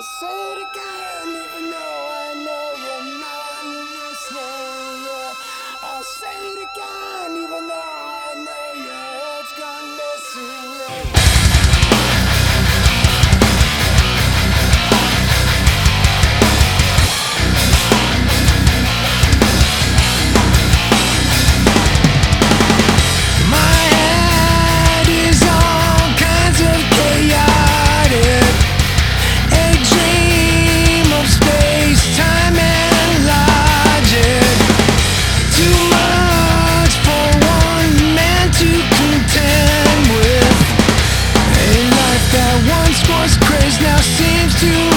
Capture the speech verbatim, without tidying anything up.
say it again, even though I know you're not listening. Yeah, I'll say it again, even though I know your head's gone missing. Yeah. Was crazed, now seems to